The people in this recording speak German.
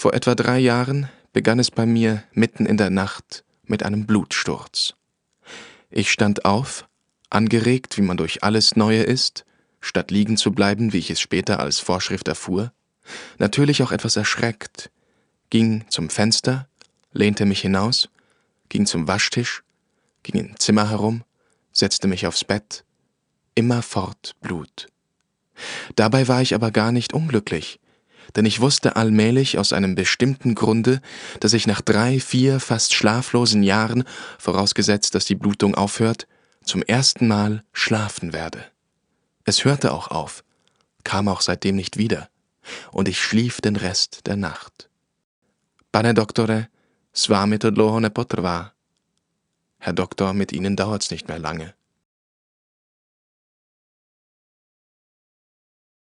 Vor etwa 3 Jahren begann es bei mir mitten in der Nacht mit einem Blutsturz. Ich stand auf, angeregt, wie man durch alles Neue ist, statt liegen zu bleiben, wie ich es später als Vorschrift erfuhr, natürlich auch etwas erschreckt, ging zum Fenster, lehnte mich hinaus, ging zum Waschtisch, ging im Zimmer herum, setzte mich aufs Bett, immerfort Blut. Dabei war ich aber gar nicht unglücklich, denn ich wusste allmählich aus einem bestimmten Grunde, dass ich nach 3, 4 fast schlaflosen Jahren, vorausgesetzt, dass die Blutung aufhört, zum ersten Mal schlafen werde. Es hörte auch auf, kam auch seitdem nicht wieder, und ich schlief den Rest der Nacht. Pane doktore, s vámi to dlouho nepotrvá. Herr Doktor, mit Ihnen dauert's nicht mehr lange.